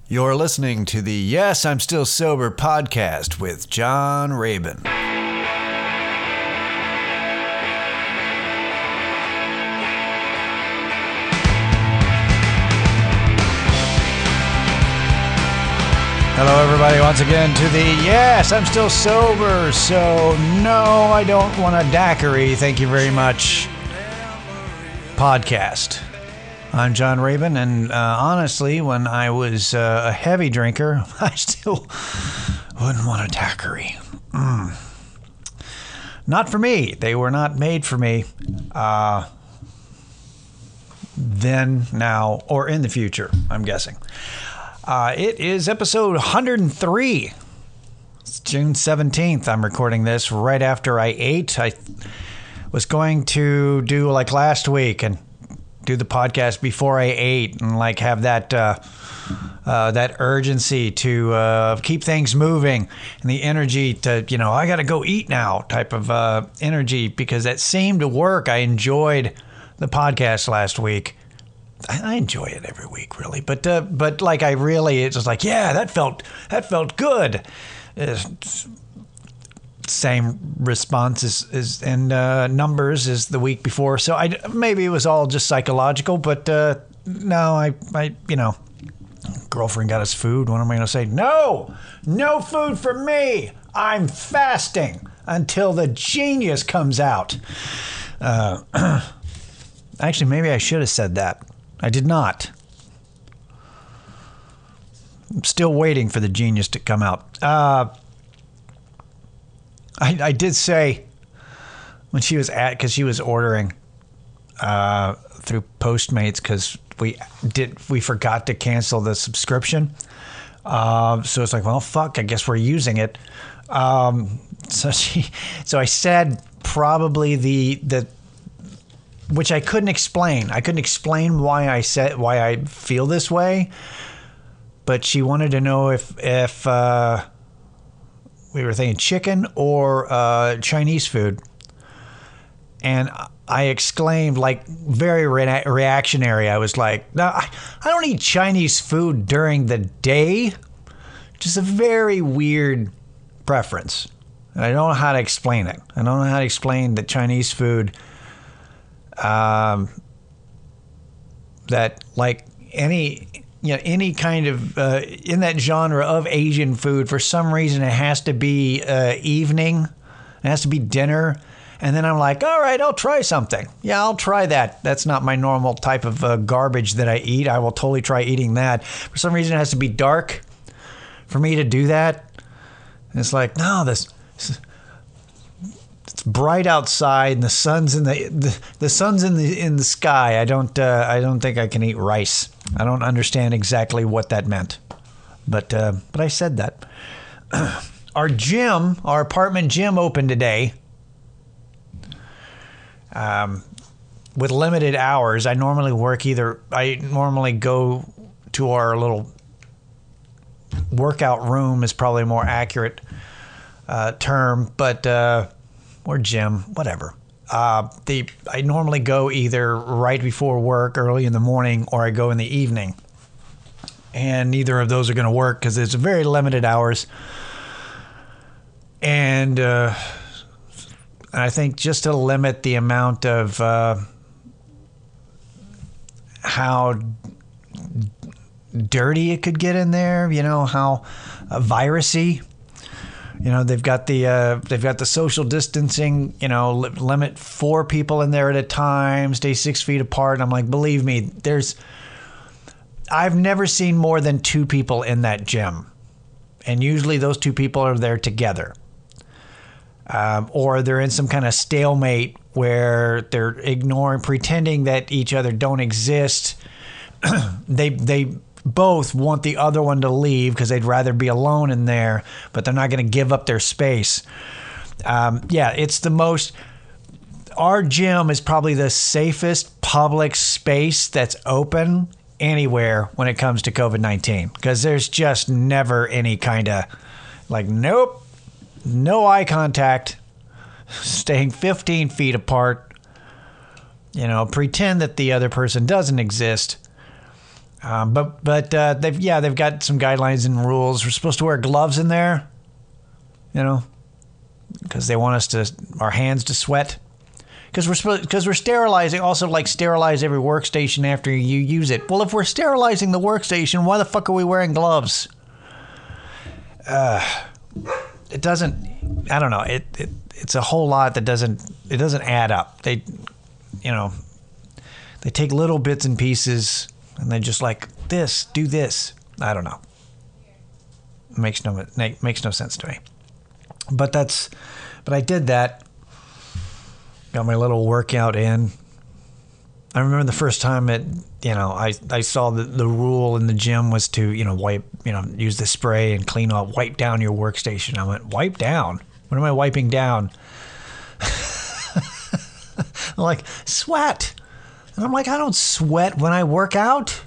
You're listening to the Yes, I'm Still Sober podcast with John Rabin. Hello, everybody, once again to the Yes, I'm Still Sober, so no, I don't want a daiquiri, thank you very much podcast. I'm John Rabin, and honestly, when I was a heavy drinker, I still wouldn't want a daiquiri. Not for me. They were not made for me then, now, or in the future, I'm guessing. It is episode 103. It's June 17th. I'm recording this right after I ate. I was going to do like last week and do the podcast before I ate and like have that that urgency to keep things moving and the energy to, I got to go eat now type of energy, because that seemed to work. I enjoyed the podcast last week. I enjoy it every week, really, but like it's just like, yeah, that felt good. Same response and numbers as the week before. So maybe it was all just psychological, but no, I girlfriend got us food. What am I going to say? No food for me. I'm fasting until the genius comes out. Actually, maybe I should have said that. I did not. I'm still waiting for the genius to come out. I did say when she was because she was ordering through Postmates, because we forgot to cancel the subscription. So it's like, well, fuck, I guess we're using it. So I said probably the which I couldn't explain. I couldn't explain why I feel this way, but she wanted to know if we were thinking chicken or Chinese food. And I exclaimed, like, very reactionary. I was like, no, I don't eat Chinese food during the day. Just a very weird preference. And I don't know how to explain it. I don't know how to explain that Chinese food, that like any kind of in that genre of Asian food, for some reason it has to be evening, it has to be dinner, and then I'm like, all right, I'll try something. Yeah, I'll try that. That's not my normal type of garbage that I eat. I will totally try eating that. For some reason it has to be dark for me to do that. And it's like, no, it's bright outside and the sun's in the sky. I don't think I can eat rice. I don't understand exactly what that meant, but I said that. Our apartment gym opened today, with limited hours. I normally go to our little workout room is probably a more accurate term, but or gym, whatever. I normally go either right before work, early in the morning, or I go in the evening. And neither of those are going to work because it's very limited hours. And I think just to limit the amount of how dirty it could get in there, how virusy. They've got the social distancing, limit 4 people in there at a time, stay 6 feet apart. And I'm like, believe me, I've never seen more than 2 people in that gym. And usually those 2 people are there together. Or they're in some kind of stalemate where they're pretending that each other don't exist. They both want the other one to leave because they'd rather be alone in there, but they're not going to give up their space. It's the most... Our gym is probably the safest public space that's open anywhere when it comes to COVID-19, because there's just never any kind of nope, no eye contact, staying 15 feet apart, pretend that the other person doesn't exist. But they've got some guidelines and rules. We're supposed to wear gloves in there, because they want our hands to sweat. Because we're sterilizing, also like sterilize every workstation after you use it. Well, if we're sterilizing the workstation, why the fuck are we wearing gloves? It doesn't. I don't know. It's a whole lot that doesn't add up. They take little bits and pieces and they just like do this. I don't know. It makes no sense to me. But I did that. Got my little workout in. I remember the first time I saw the rule in the gym was to, wipe, use the spray and clean up, wipe down your workstation. I went, wipe down? What am I wiping down? I'm like, sweat. And I'm like, I don't sweat when I work out.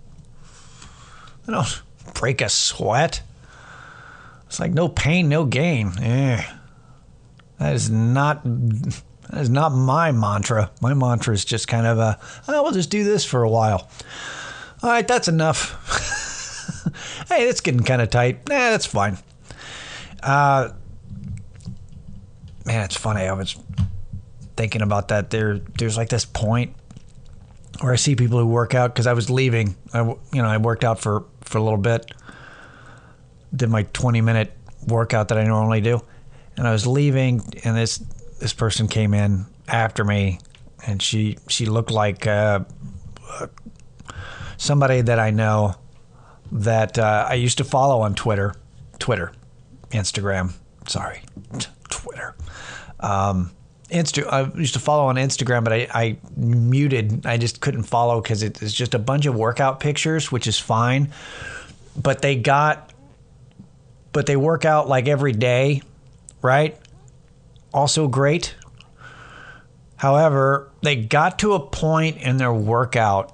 I don't break a sweat. It's like no pain, no gain. That is not my mantra. My mantra is just kind of we'll just do this for a while. All right, that's enough. Hey, it's getting kind of tight. That's fine. Man, it's funny. I was thinking about that. There's like this point where I see people who work out because I was leaving. I worked out for a little bit. Did my 20-minute workout that I normally do. And I was leaving, and this person came in after me, and she looked like somebody that I know that I used to follow on Twitter, Instagram. Sorry, Twitter. I used to follow on Instagram, but I muted. I just couldn't follow because it's just a bunch of workout pictures, which is fine. But they work out like every day, right? Also great. However, they got to a point in their workout,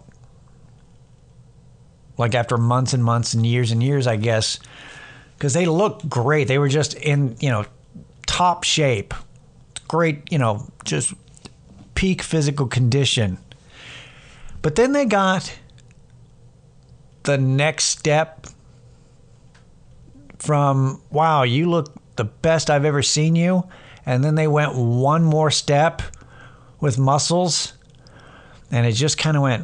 like after months and months and years, I guess, because they looked great. They were just in, top shape. Great, just peak physical condition. But then they got the next step from, wow, you look the best I've ever seen you. And then they went one more step with muscles, and it just kind of went,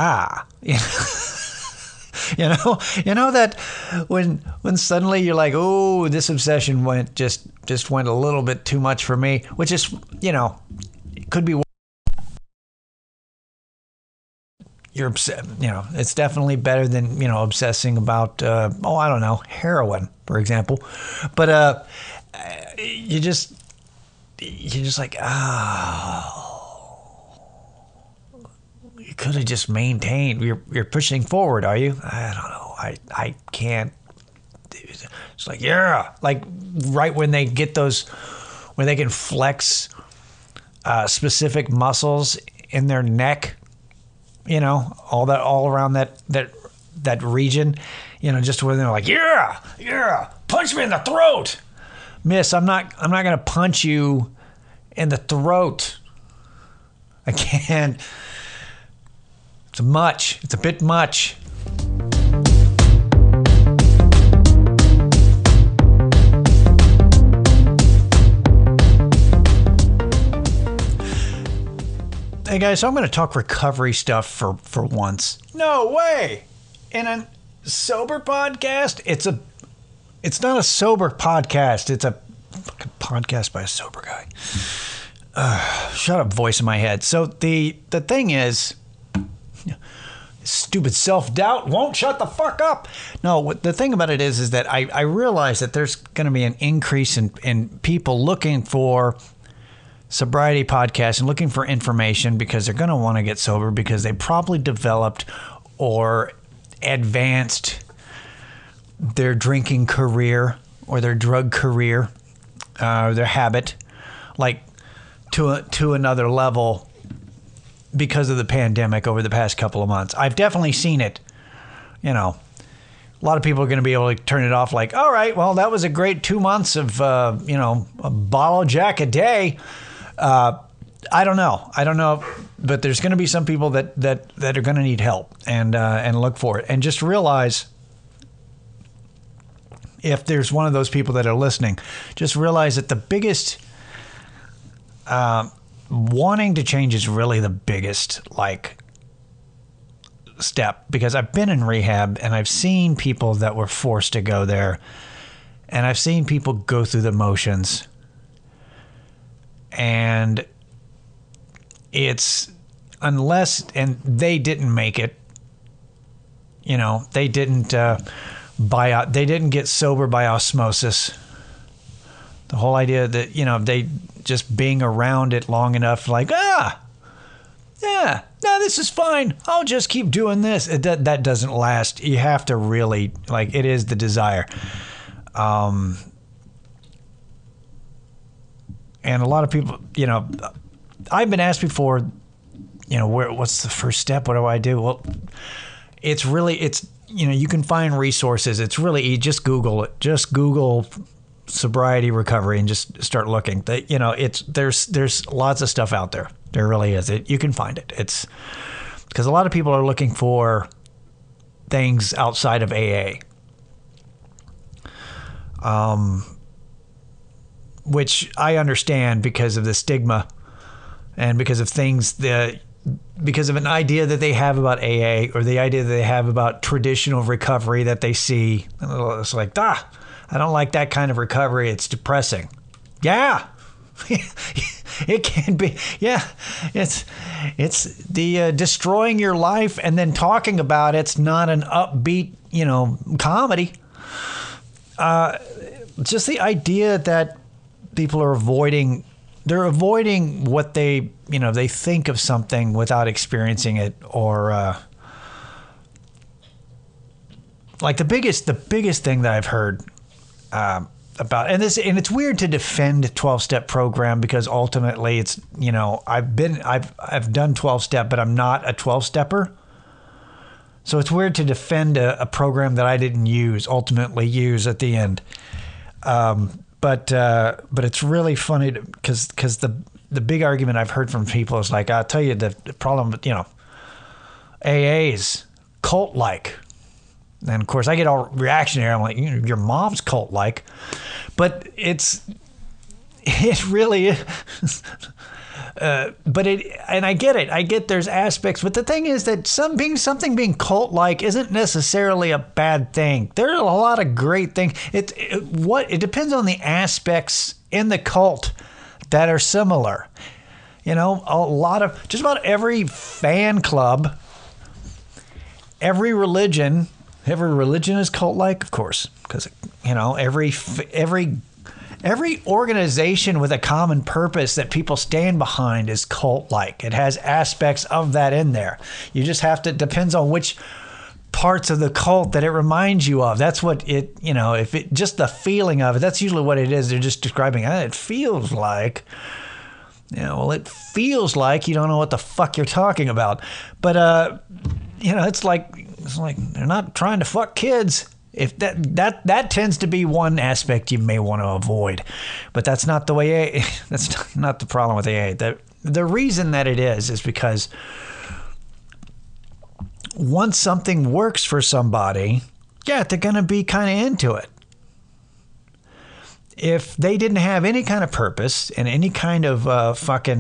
that when suddenly you're like, oh, this obsession just went a little bit too much for me, which is, it could be. You're upset, it's definitely better than, obsessing about, I don't know, heroin, for example. But you're just like, you could have just maintained. You're pushing forward, are you? I don't know. I can't. It's like, yeah, like right when they get those, when they can flex specific muscles in their neck, all around that region, just where they're like, yeah, punch me in the throat. Miss, I'm not going to punch you in the throat. I can't. It's much. It's a bit much. Hey guys, so I'm going to talk recovery stuff for once. No way. In a sober podcast, it's not a sober podcast. It's a fucking podcast by a sober guy. Shut up, voice in my head. So the thing is, stupid self-doubt won't shut the fuck up. No, the thing about it is that I realize that there's going to be an increase in people looking for sobriety podcasts and looking for information because they're going to want to get sober because they probably developed or advanced their drinking career or their drug career, their habit, like to another level because of the pandemic over the past couple of months. I've definitely seen it. A lot of people are going to be able to turn it off like, all right, well, that was a great 2 months of, a bottle of Jack a day. I don't know, but there's going to be some people that are going to need help and look for it, and just realize, if there's one of those people that are listening, just realize that the biggest wanting to change is really the biggest step, because I've been in rehab and I've seen people that were forced to go there, and I've seen people go through the motions, and it's and they didn't make it, they didn't they didn't get sober by osmosis. The whole idea that, they just being around it long enough, yeah, no, this is fine, I'll just keep doing this. That doesn't last. You have to really, it is the desire. And a lot of people, I've been asked before, what's the first step? What do I do? Well, it's you can find resources. It's really easy. Just Google it. Just Google sobriety recovery and just start looking. There's lots of stuff out there. There really is. You can find it. It's because a lot of people are looking for things outside of AA. Which I understand because of the stigma and because of because of an idea that they have about AA, or the idea that they have about traditional recovery that they see. It's like, I don't like that kind of recovery. It's depressing. Yeah, it can be. Yeah, it's the destroying your life and then talking about it's not an upbeat, comedy. Just the idea that people are avoiding what they think of something without experiencing it, or the biggest thing that I've heard about, and it's weird to defend 12-step program, because ultimately it's, I've done 12-step, but I'm not a 12-stepper. So it's weird to defend a program that I didn't ultimately use at the end. But it's really funny because the big argument I've heard from people is I'll tell you the problem with, AA is cult-like. And of course I get all reactionary. I'm like, your mom's cult-like, but it really is. And I get it. I get there's aspects, but the thing is that something being cult-like isn't necessarily a bad thing. There are a lot of great things. It depends on the aspects in the cult that are similar. Just about every fan club, every religion is cult-like, of course, because every organization with a common purpose that people stand behind is cult-like. It has aspects of that in there. You just have to, depends on which parts of the cult that it reminds you of. That's what it, if it, just the feeling of it, that's usually what it is. They're just describing, it feels like, it feels like you don't know what the fuck you're talking about. But, it's like they're not trying to fuck kids. If that tends to be one aspect you may want to avoid, but that's not the way that's not the problem with AA. The reason that it is because once something works for somebody, they're going to be kind of into it. If they didn't have any kind of purpose and any kind of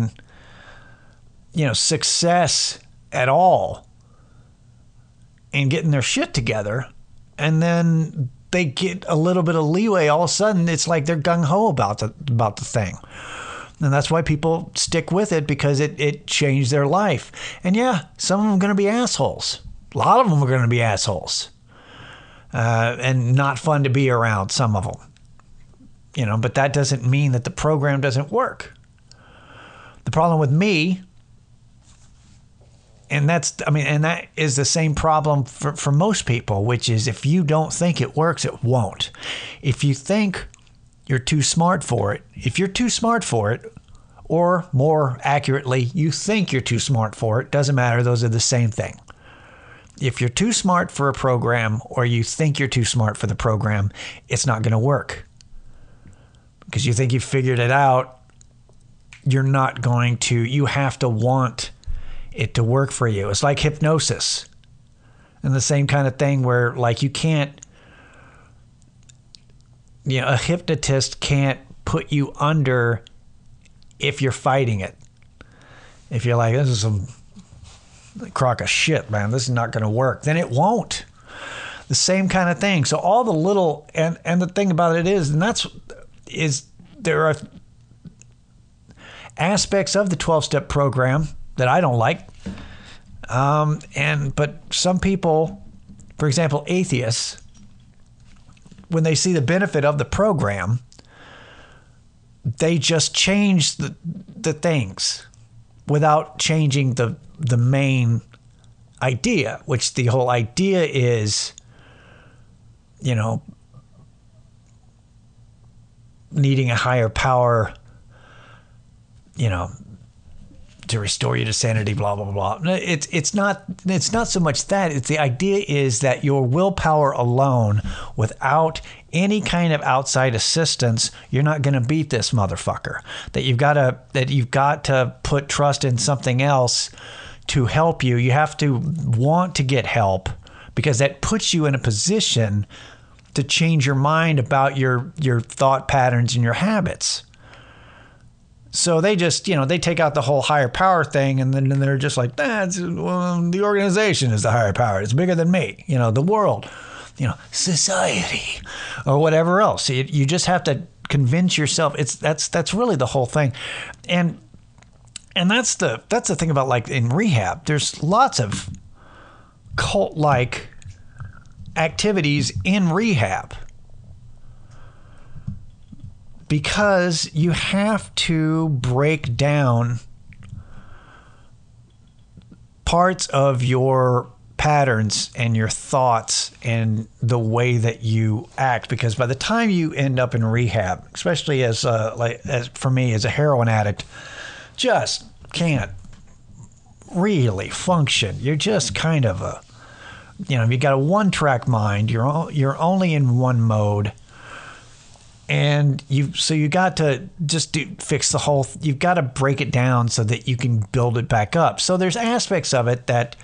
success at all in getting their shit together, and then they get a little bit of leeway, all of a sudden it's like they're gung-ho about the thing. And that's why people stick with it, because it changed their life. And some of them are going to be assholes. A lot of them are going to be assholes. And not fun to be around, some of them. But that doesn't mean that the program doesn't work. The problem with me, and that is the same problem for most people, which is if you don't think it works, it won't. If you think you're too smart for it, or more accurately, you think you're too smart for it, doesn't matter. Those are the same thing. If you're too smart for a program, or you think you're too smart for the program, it's not going to work. Because you think you figured it out, you're not going to, you have to want it to work for you. It's like hypnosis and the same kind of thing where like you can't, a hypnotist can't put you under if you're fighting it. If you're like, this is some crock of shit, man, this is not going to work, then it won't. The same kind of thing. So all the little, and the thing about it is, there are aspects of the 12-step program that I don't like. But some people, for example, atheists, when they see the benefit of the program, they just change the things without changing the main idea, which the whole idea is, needing a higher power, to restore you to sanity, blah, blah, blah. It's not so much that. It's the idea is that your willpower alone, without any kind of outside assistance, you're not going to beat this motherfucker. That you've got to put trust in something else to help you. You have to want to get help, because that puts you in a position to change your mind about your thought patterns and your habits. So they just, they take out the whole higher power thing, and then they're just like, the organization is the higher power. It's bigger than me, the world, society, or whatever else. You just have to convince yourself. That's really the whole thing. And that's the thing about, like, in rehab, there's lots of cult-like activities in rehab, because you have to break down parts of your patterns and your thoughts and the way that you act. Because by the time you end up in rehab, especially as for me as a heroin addict, just can't really function. You're just kind of you got a one-track mind. You're only in one mode. And you got to just fix the whole. You've got to break it down so that you can build it back up. So there's aspects of it that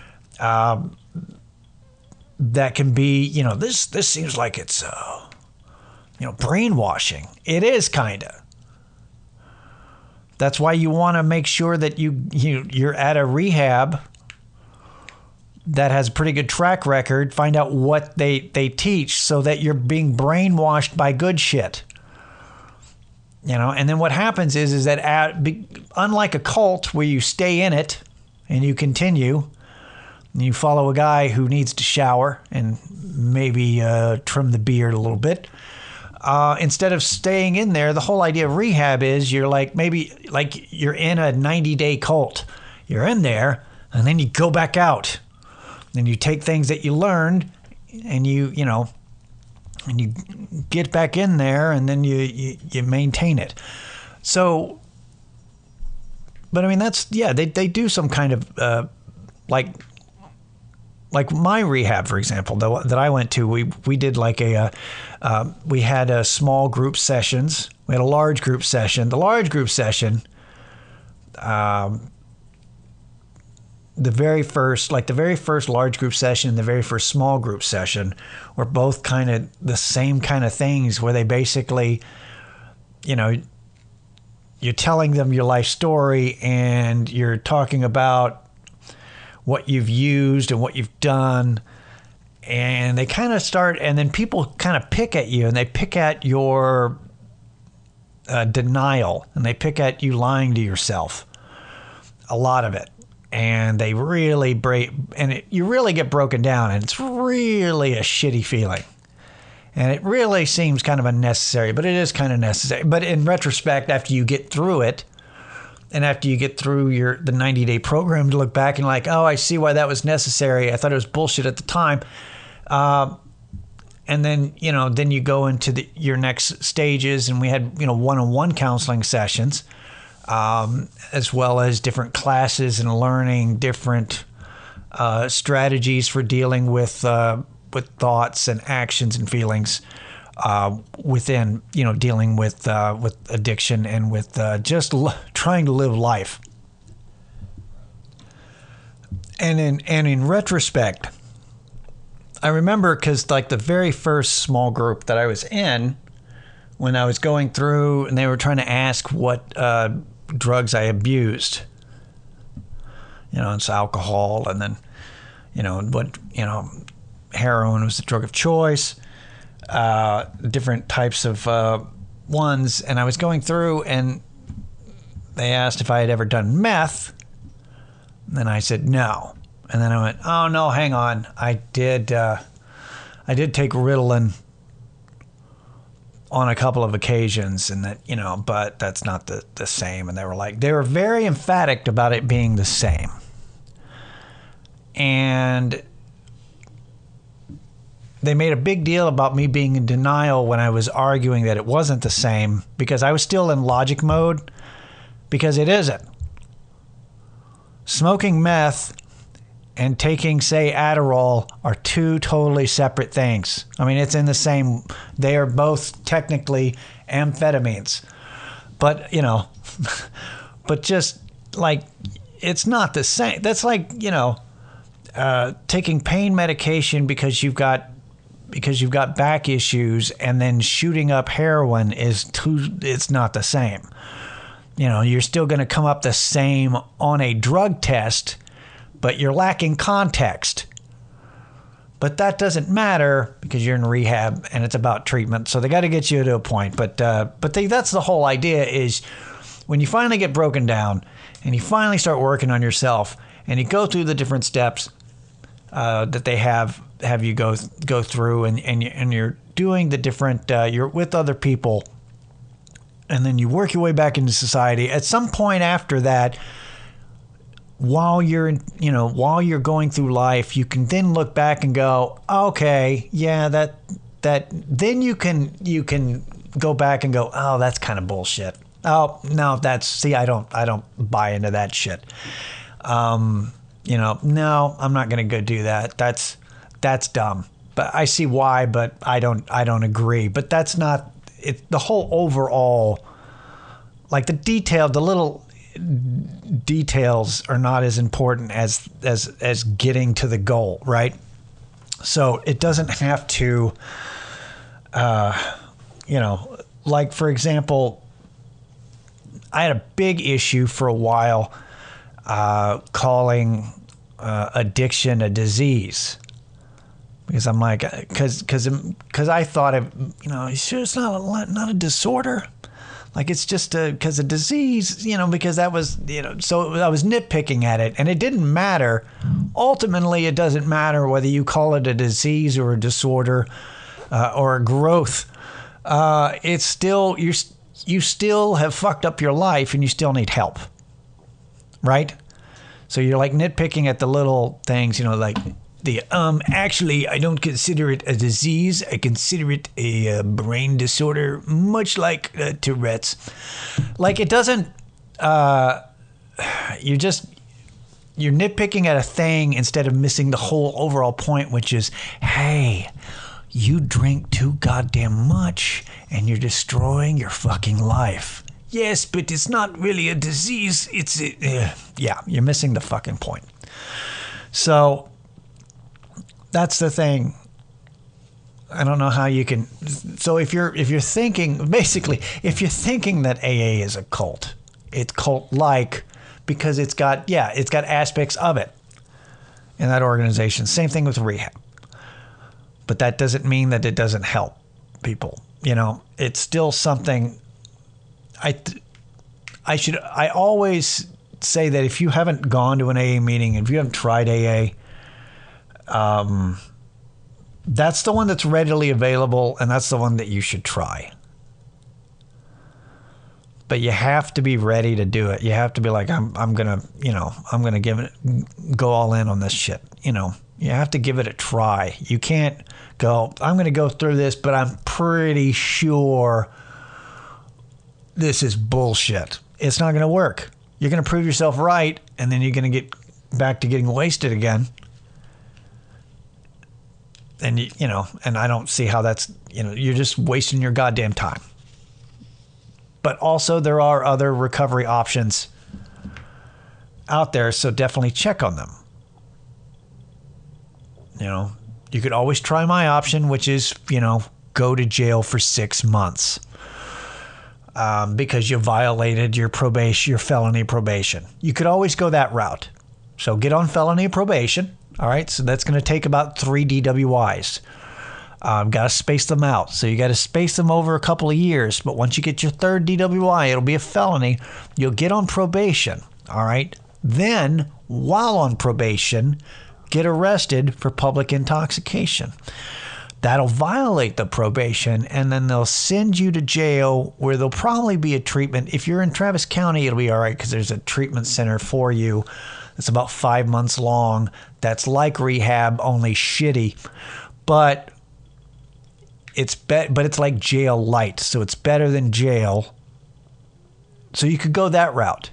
can be. This seems like it's brainwashing. It is kind of. That's why you want to make sure that you're at a rehab that has a pretty good track record. Find out what they teach so that you're being brainwashed by good shit. And then what happens is that unlike a cult where you stay in it and you continue, and you follow a guy who needs to shower and maybe trim the beard a little bit, instead of staying in there, the whole idea of rehab is you're you're in a 90-day cult. You're in there and then you go back out. Then you take things that you learned and you get back in there, and then you maintain it. So, but I mean, they do some kind of like my rehab, for example, that I went to. We did like we had a small group sessions. We had a large group session. The large group session, the very first large group session and the very first small group session were both kind of the same kind of things, where they basically, you're telling them your life story and you're talking about what you've used and what you've done. And they kind of start, and then people kind of pick at you, and they pick at your denial, and they pick at you lying to yourself. A lot of it. And they really you really get broken down, and it's really a shitty feeling. And it really seems kind of unnecessary, but it is kind of necessary. But in retrospect, after you get through it, and after you get through the 90-day program, to look back and like, oh, I see why that was necessary. I thought it was bullshit at the time. And then, then you go into your next stages, and we had, one-on-one counseling sessions. As well as different classes and learning different strategies for dealing with thoughts and actions and feelings within, dealing with addiction and with just trying to live life. And in retrospect, I remember, because like the very first small group that I was in, when I was going through and they were trying to ask what drugs I abused, it's alcohol, and then, heroin was the drug of choice, different types of ones. And I was going through and they asked if I had ever done meth. And then I said no. And then I went, oh no, hang on. I did take Ritalin on a couple of occasions, and that, but that's not the same. And they were very emphatic about it being the same. And they made a big deal about me being in denial when I was arguing that it wasn't the same, because I was still in logic mode, because it isn't. Smoking meth and taking, say, Adderall are two totally separate things. I mean, it's in the same, they are both technically amphetamines. But, but just like, it's not the same. That's like, taking pain medication because you've got back issues, and then shooting up heroin it's not the same. You're still going to come up the same on a drug test, but you're lacking context. But that doesn't matter, because you're in rehab and it's about treatment. So they got to get you to a point. But that's the whole idea, is when you finally get broken down and you finally start working on yourself and you go through the different steps that they have you go through, and you're doing the different, you're with other people, and then you work your way back into society. At some point after that, while you're going through life, you can then look back and go, okay, yeah, that then you can go back and go, oh, that's kind of bullshit. Oh, no, I don't buy into that shit. No, I'm not going to go do that. That's dumb. But I see why, but I don't agree. But that's not it. The whole overall, like the little details are not as important as getting to the goal, right? So it doesn't have to, like, for example, I had a big issue for a while calling addiction a disease, because I'm like, because I thought it's not a disorder. Like, it's just because a disease, because that was, so I was nitpicking at it, and it didn't matter. Ultimately, it doesn't matter whether you call it a disease or a disorder or a growth. It's still, you still have fucked up your life, and you still need help, right? So you're like nitpicking at the little things, like actually, I don't consider it a disease. I consider it a brain disorder, much like Tourette's. Like, it doesn't, you're nitpicking at a thing instead of missing the whole overall point, which is, hey, you drink too goddamn much and you're destroying your fucking life. Yes, but it's not really a disease. Yeah, you're missing the fucking point. So that's the thing. I don't know how you can. So if you're thinking, basically, if you're thinking that AA is a cult, it's cult-like because it's got aspects of it in that organization. Same thing with rehab. But that doesn't mean that it doesn't help people. It's still something. I always say that if you haven't gone to an AA meeting, if you haven't tried AA, that's the one that's readily available, and that's the one that you should try. But you have to be ready to do it. You have to be like, I'm gonna go all in on this shit. You have to give it a try. You can't go, I'm gonna go through this, but I'm pretty sure this is bullshit. It's not gonna work. You're gonna prove yourself right, and then you're gonna get back to getting wasted again. And and I don't see how that's, you're just wasting your goddamn time. But also there are other recovery options out there, so definitely check on them. You know, you could always try my option, which is, you know, go to jail for 6 months because you violated your probation, your felony probation. You could always go that route. So get on felony probation. All right. So that's going to take about 3 DWIs. Got to space them out. So you got to space them over a couple of years. But once you get your 3rd DWI, it'll be a felony. You'll get on probation. All right. Then, while on probation, get arrested for public intoxication. That'll violate the probation, and then they'll send you to jail where there'll probably be a treatment. If you're in Travis County, it'll be all right because there's a treatment center for you. It's about 5 months long. That's like rehab, only shitty. But it's like jail light, so it's better than jail. So you could go that route.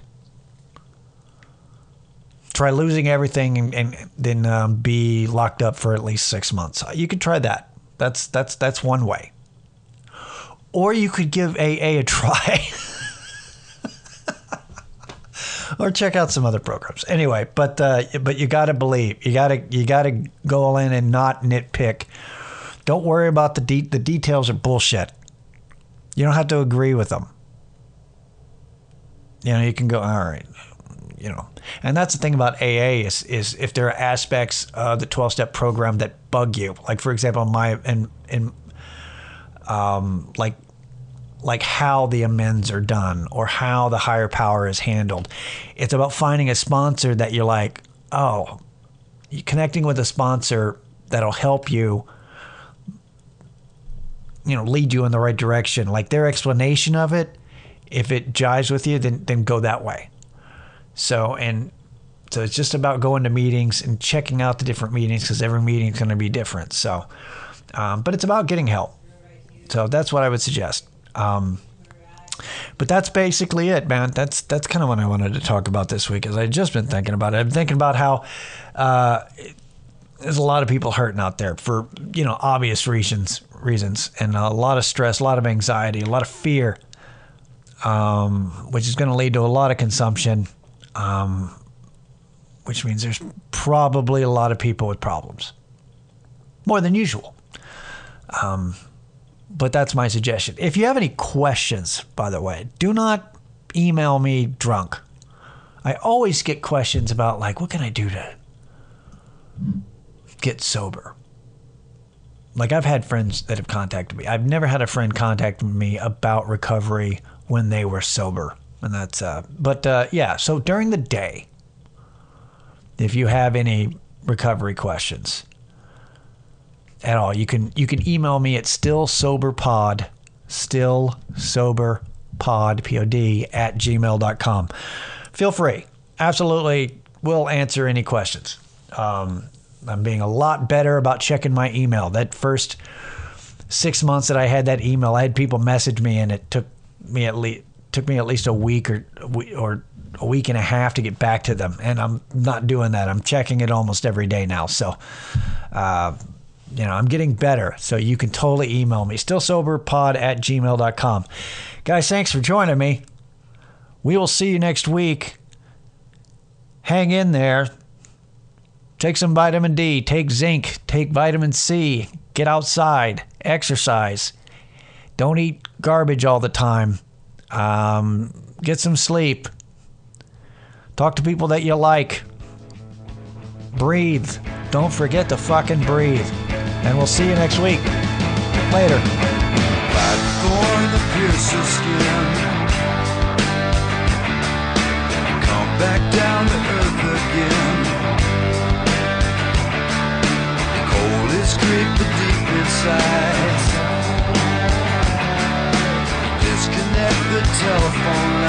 Try losing everything and then be locked up for at least 6 months. You could try that. That's one way. Or you could give AA a try. Or check out some other programs. Anyway, but you got to believe. You got to go all in and not nitpick. Don't worry about the details are bullshit. You don't have to agree with them. You know, you can go, all right. You know, and that's the thing about AA is if there are aspects of the 12-step program that bug you, like for example, like how the amends are done or how the higher power is handled. It's about finding a sponsor that you're like, oh, you're connecting with a sponsor that'll help you, you know, lead you in the right direction. Like their explanation of it, if it jives with you, then go that way. So it's just about going to meetings and checking out the different meetings because every meeting is going to be different. So, but it's about getting help. So that's what I would suggest. But that's basically it, man. That's kind of what I wanted to talk about this week, as I've just been thinking about it. I've been thinking about how there's a lot of people hurting out there for, you know, obvious reasons, and a lot of stress, a lot of anxiety, a lot of fear, which is going to lead to a lot of consumption. Which means there's probably a lot of people with problems, more than usual. But that's my suggestion. If you have any questions, by the way, do not email me drunk. I always get questions about like, what can I do to get sober? Like I've had friends that have contacted me. I've never had a friend contact me about recovery when they were sober. And that's, yeah, so during the day, if you have any recovery questions at all, you can email me at stillsoberpod, pod@gmail.com. Feel free. Absolutely will answer any questions. I'm being a lot better about checking my email. That first 6 months that I had that email, I had people message me, and it took me at least a week or a week and a half to get back to them. And I'm not doing that. I'm checking it almost every day now. So, you know, I'm getting better. So you can totally email me. stillsoberpod@gmail.com. Guys, thanks for joining me. We will see you next week. Hang in there. Take some vitamin D. Take zinc. Take vitamin C. Get outside. Exercise. Don't eat garbage all the time. Get some sleep. Talk to people that you like. Breathe. Don't forget to fucking breathe. And we'll see you next week. Later. Fight for the piercer skin. Come back down to earth again. Cold is creeping deep inside. Disconnect the telephone